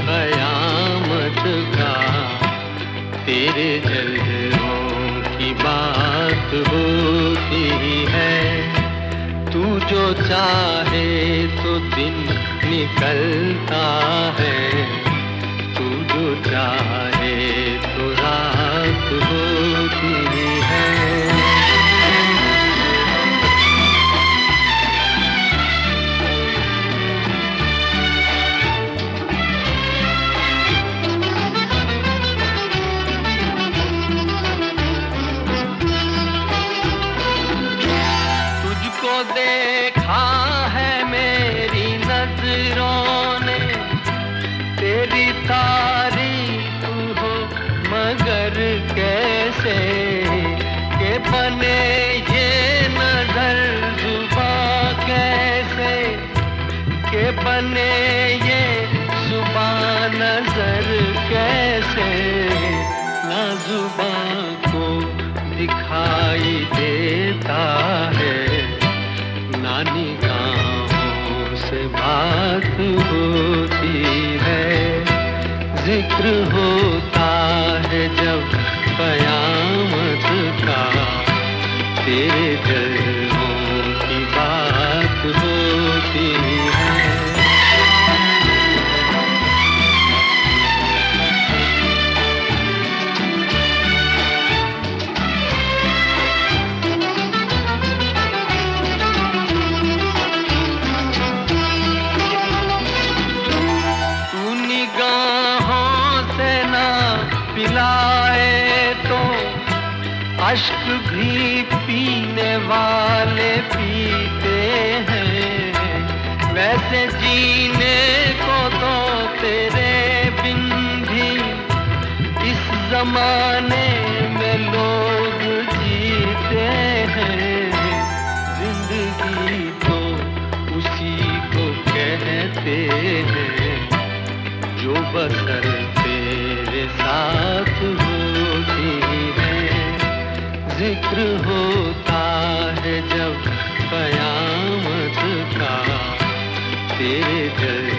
कयामत का तेरे जलवों की बात होती है। तू जो चाहे तो दिन निकलता है, तू जो चाहे तो रात होती है। देखा है मेरी नजरों ने, तेरी तारीफ हो मगर कैसे के बने ये नजर जुबां कैसे के बने ये जुबां नजर कैसे ना जुबां को दिखाई देता है, निगाहों से बात होती है। जिक्र होता है जब कयामत का तेरे जलवों की बात होती है। पिलाए तो अश्क भी पीने वाले पीते हैं, वैसे जीने को तो तेरे बिन भी इस जमाने में लोग जीते हैं। जिंदगी तो उसी को कहते हैं जो बसर तेरे साथ होती है। जिक्र होता है जब कयामत का तेरे दिल